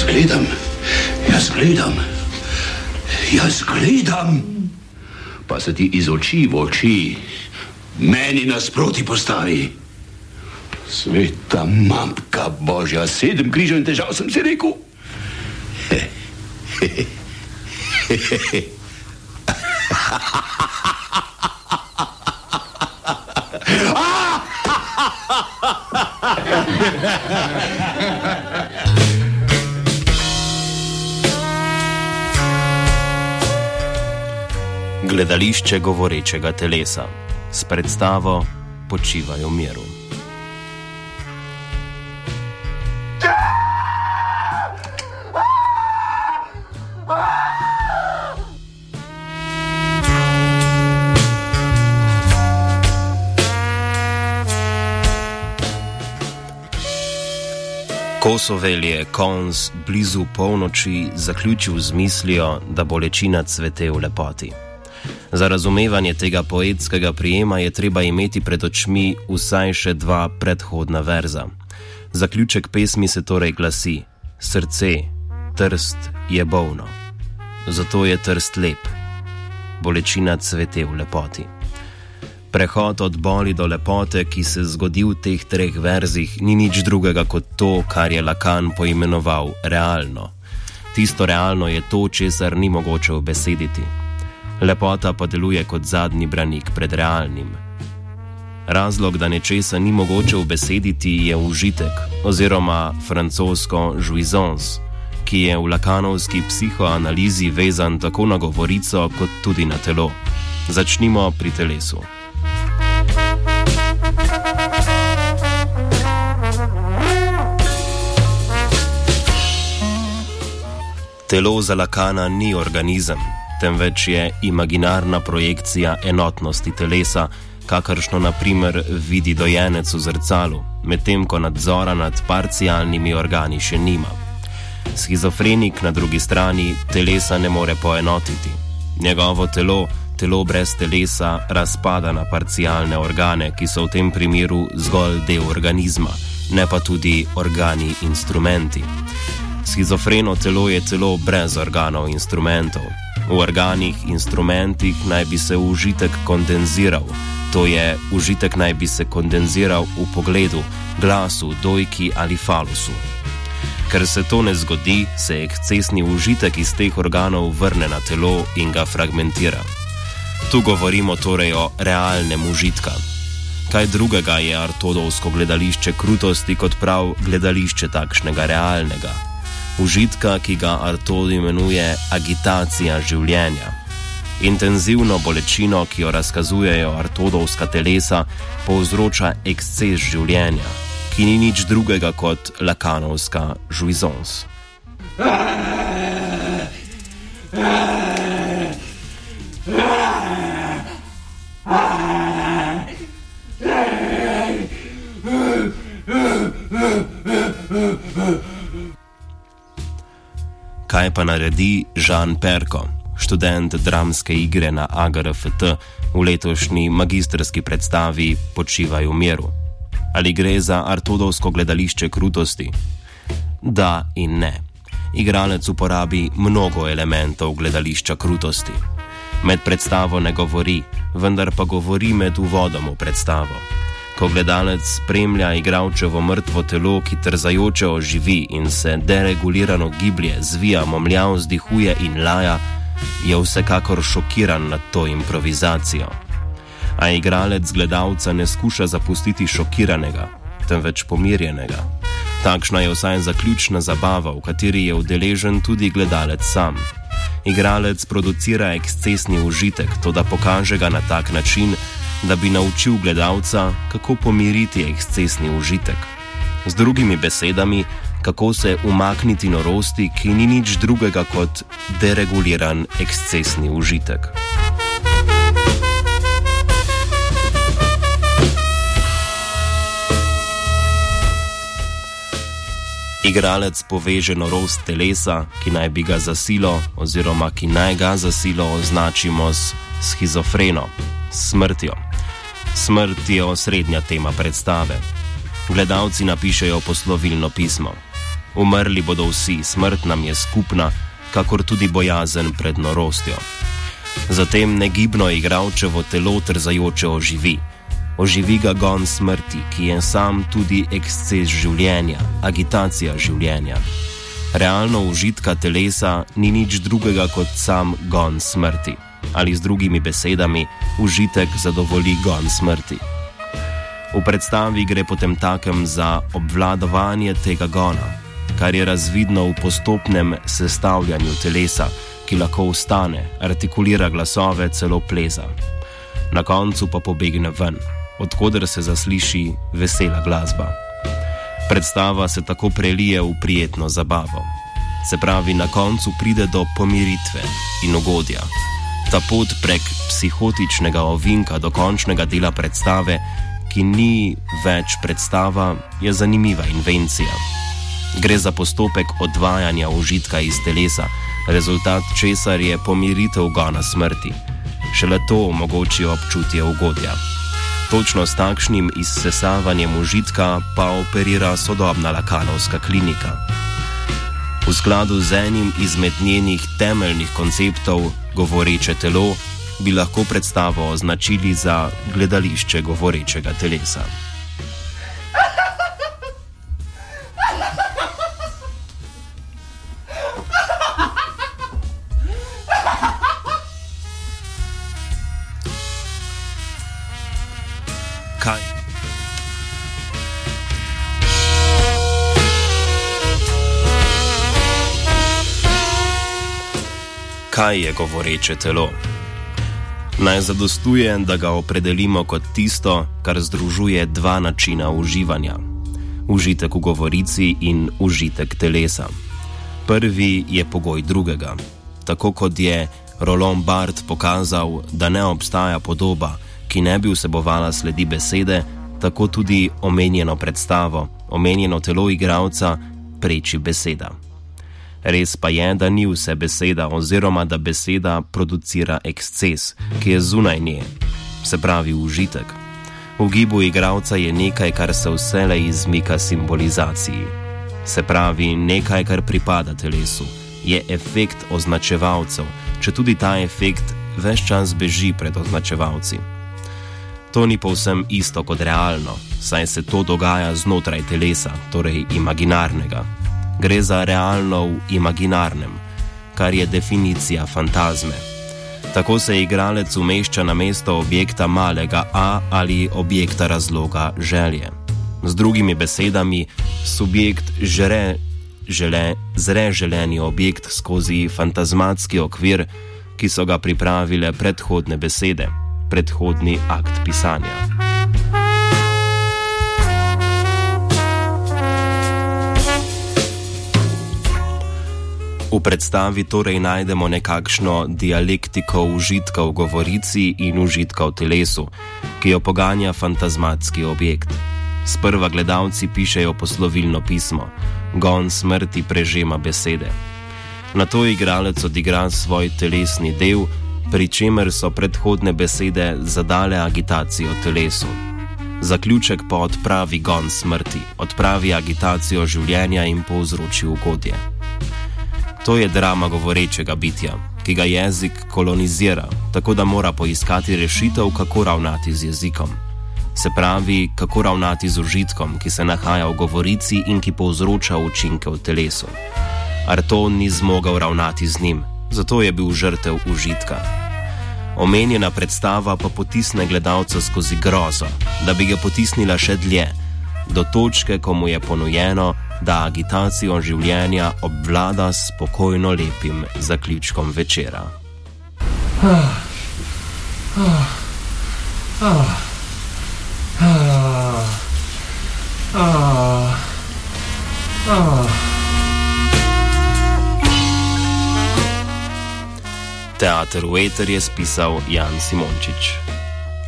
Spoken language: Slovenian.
Jaz gledam, pa se ti iz oči v oči meni nasproti postavi. Sveta matka Božja, 7 križev in težav sem si rekel. Gledališče govorečega telesa s predstavo Počivaj v miru. Kosovel je konc blizu polnoči zaključil z mislijo, da bolečina cvete v lepoti. Za razumevanje tega poetskega prijema je treba imeti pred očmi vsaj še 2 predhodna verza. Zaključek pesmi se torej glasi: Srce, trst je bolno, zato je trst lep, bolečina cvete v lepoti. Prehod od boli do lepote, ki se zgodi v teh 3 verzih, ni nič drugega kot to, kar je Lacan poimenoval realno. Tisto realno je to, česar ni mogoče ubesediti. Lepota pa deluje kot zadnji branik pred realnim. Razlog, da nečesa ni mogoče ubesediti, je užitek, oziroma francosko jouissance, ki je v lakanovski psihoanalizi vezan tako na govorico, kot tudi na telo. Začnimo pri telesu. Telo za Lacana ni organizem, temveč je imaginarna projekcija enotnosti telesa, kakršno na primer vidi dojenec v zrcalu, medtem ko nadzora nad parcialnimi organi še nima. Schizofrenik na drugi strani telesa ne more poenotiti. Njegovo telo, telo brez telesa, razpada na parcialne organe, ki so v tem primeru zgolj del organizma, ne pa tudi organi instrumenti. Schizofreno telo je telo brez organov instrumentov. V organih, instrumentih naj bi se užitek kondenziral, to je, užitek naj bi se kondenziral v pogledu, glasu, dojki ali falusu. Ker se to ne zgodi, se ekscesni užitek iz teh organov vrne na telo in ga fragmentira. Tu govorimo torej o realnem užitka. Kaj drugega je Artodovsko gledališče krutosti kot prav gledališče takšnega realnega užitka, ki ga Artaud imenuje agitacija življenja. Intenzivno bolečino, ki jo razkazujejo Artaudovska telesa, povzroča eksces življenja, ki ni nič drugega kot lakanovska jouissance. Kaj pa naredi Jean Perko, študent dramske igre na AGRFT v letošnji magistrski predstavi Počivaj v miru? Ali gre za Artaudovsko gledališče krutosti? Da in ne. Igralec uporabi mnogo elementov gledališča krutosti. Med predstavo ne govori, vendar pa govori med uvodom v predstavo. Ko gledalec spremlja igralčevo mrtvo telo, ki trzajoče oživi in se deregulirano giblje, zvija, momlja, vzdihuje in laja, je vsekakor šokiran nad to improvizacijo. A igralec gledalca ne skuša zapustiti šokiranega, temveč pomirjenega. Takšna je vsaj zaključna zabava, v kateri je udeležen tudi gledalec sam. Igralec producira ekscesni užitek, toda pokaže ga na tak način, da bi naučil gledalca, kako pomiriti ekscesni užitek. Z drugimi besedami, kako se umakniti norosti, ki ni nič drugega kot dereguliran ekscesni užitek. Igralec poveže norost telesa, ki naj bi ga za silo oziroma ki naj ga za silo označimo s schizofreno, smrtjo. Smrt je osrednja tema predstave. Gledalci napišejo poslovilno pismo. Umrli bodo vsi, smrt nam je skupna, kakor tudi bojazen pred norostjo. Zatem negibno igralčevo telo trzajoče oživi. Oživi ga gon smrti, ki je sam tudi eksces življenja, agitacija življenja. Realno užitka telesa ni nič drugega kot sam gon smrti. Ali z drugimi besedami, užitek zadovolji gon smrti. V predstavi gre potemtakem za obvladovanje tega gona, kar je razvidno v postopnem sestavljanju telesa, ki lahko vstane, artikulira glasove, celo pleza. Na koncu pa pobegne ven, odkoder se zasliši vesela glasba. Predstava se tako prelije v prijetno zabavo. Se pravi, na koncu pride do pomiritve in ugodja. Ta pot prek psihotičnega ovinka do končnega dela predstave, ki ni več predstava, je zanimiva invencija. Gre za postopek odvajanja užitka iz telesa, rezultat česar je pomiritev gona smrti. Šele to omogoči občutje ugodja. Točno s takšnim izsesavanjem užitka pa operira sodobna lakanovska klinika. V skladu z enim izmed njenih temeljnih konceptov, govoreče telo, bi lahko predstavo označili za gledališče govorečega telesa. Kaj je govoreče telo? Naj zadostuje, da ga opredelimo kot tisto, kar združuje dva načina uživanja. Užitek v govorici in užitek telesa. Prvi je pogoj drugega. Tako kot je Roland Barthes pokazal, da ne obstaja podoba, ki ne bi vsebovala sledi besede, tako tudi omenjeno predstavo, omenjeno telo igralca preči beseda. Res pa je, da ni vse beseda oziroma da beseda producira eksces, ki je zunaj nje, se pravi užitek. V gibu igralca je nekaj, kar se vselej izmika simbolizaciji. Se pravi nekaj, kar pripada telesu, je efekt označevalcev, če tudi ta efekt ves čas beži pred označevalci. To ni povsem isto kot realno, saj se to dogaja znotraj telesa, torej imaginarnega. Gre za realno v imaginarnem, kar je definicija fantazme. Tako se igralec umešča na mesto objekta malega A ali objekta razloga želje. Z drugimi besedami, subjekt zre želeni objekt skozi fantazmatski okvir, ki so ga pripravile predhodne besede, predhodni akt pisanja. V predstavi torej najdemo nekakšno dialektiko užitka v govorici in užitka v telesu, ki jo poganja fantazmatski objekt. Sprva gledalci pišejo poslovilno pismo, gon smrti prežema besede. Nato igralec odigra svoj telesni del, pri čemer so predhodne besede zadale agitacijo telesu. Zaključek pa odpravi gon smrti, odpravi agitacijo življenja in povzroči ugodje. To je drama govorečega bitja, ki ga jezik kolonizira, tako da mora poiskati rešitev, kako ravnati z jezikom. Se pravi, kako ravnati z užitkom, ki se nahaja v govorici in ki povzroča učinke v telesu. Arton ni zmogel ravnati z njim, zato je bil žrtev užitka. Omenjena predstava pa potisne gledalca skozi grozo, da bi ga potisnila še dlje, do točke, ko mu je ponujeno, da agitacijo življenja obvlada s spokojno lepim zaključkom večera. Teater v eter je spisal Jan Simončič.